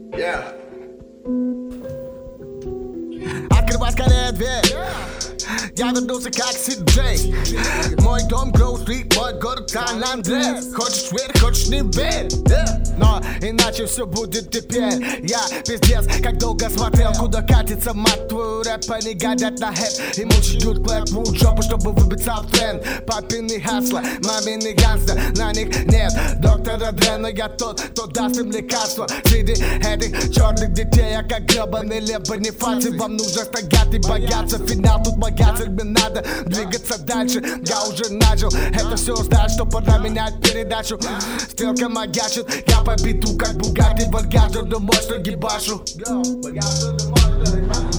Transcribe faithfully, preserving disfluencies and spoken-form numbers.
Yeah. Открывай скорее дверь. Я вернулся как Си-Джей. Мой дом Гроу-стрит, мой город Сан-Андрес. Хочешь верь, хочешь не верь, yeah. Но иначе все будет теперь. Я пиздец, как долго смотрел, куда катится мат твою рэп. Они гадят на хэт и молча ждут Блэквуд жопу, чтобы выбиться в тренд. Папины хасла, мамины ганста, на них нет доктора Дре. Но я тот, кто даст им лекарства. Среди этих черных детей я как гребаный лев Бонифаций. Вам нужно стоять и бояться. Финал тут моя цель, мне надо двигаться дальше. Я уже начал это все знать, что пора менять передачу. Стрелка маячит, я по биту как Бугатти Вальгардер, но мощно гибашу.